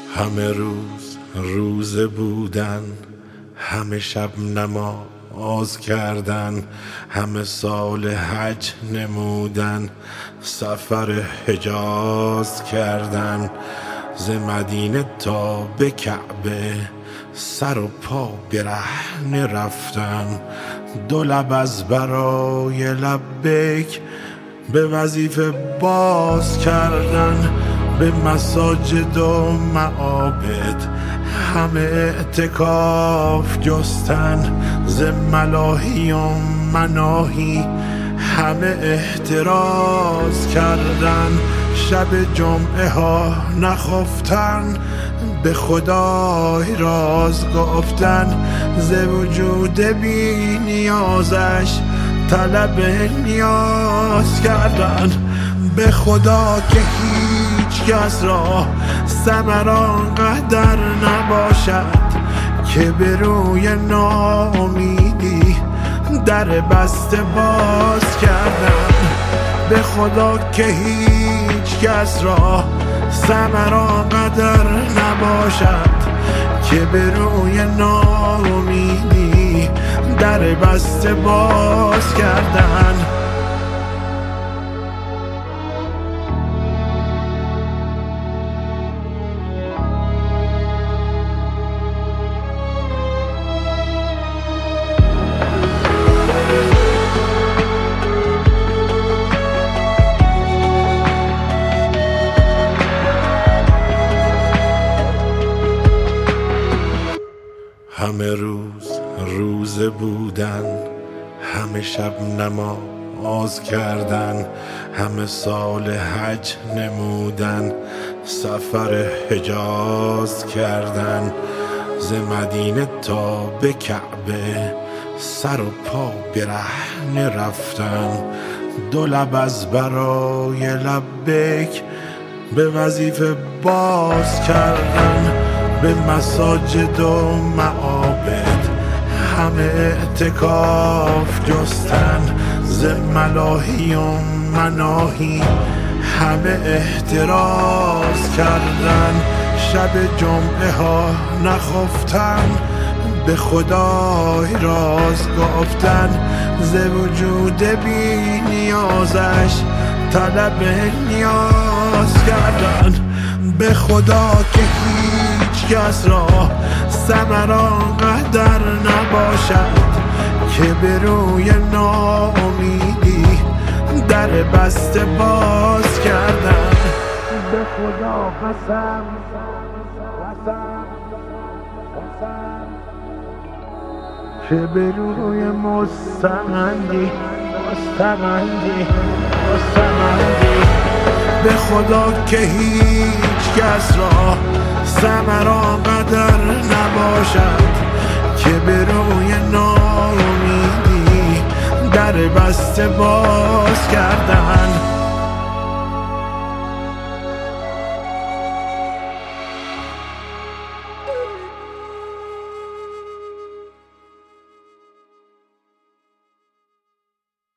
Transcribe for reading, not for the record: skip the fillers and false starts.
همه روز روزه بودن، همه شب نماز کردن، همه سال حج نمودن، سفر حجاز کردن. ز مدینه تا به کعبه سر و پا برهنه رفتن. دو لب از برای لبیک به وظیفه باز کردن. به مساجد و معابد همه اعتکاف جستن. ز ملاهی و مناهی همه احتراز کردن. شب جمعه ها نخفتن، به خدای راز گفتن. ز وجود بی نیازش طلب نیاز کردن. به خدا که هیچ کس را ثمر آنقدر نباشد که به روی ناامیدی در بسته باز کردن. به خدا که هیچ کس را ثمر آنقدر نباشد که به روی ناامیدی در بسته باز کردن. همه روز روزه بودن، همه شب نماز کردن، همه سال حج نمودن، سفر حجاز کردن. ز مدینه تا به کعبه سر و پا برهنه رفتن. دو لب از برای لبیک به وظیفه باز کردن. به مساجد و معابد همه اعتکاف جستن. ز ملاهی و مناهی همه احتراز کردن. شب جمعه ها نخفتن، به خدای راز گفتن. ز وجود بی نیازش طلب نیاز کردن. به خدا که هیچ کس را ثمر آنقدر نباشد که به روی ناامیدی در بسته باز کردن. به خدا قسم که به روی مستمندی به خدا که هیچ کس را ثمر آنقدر نباشد که به روی ناامیدی در بسته باز کردن.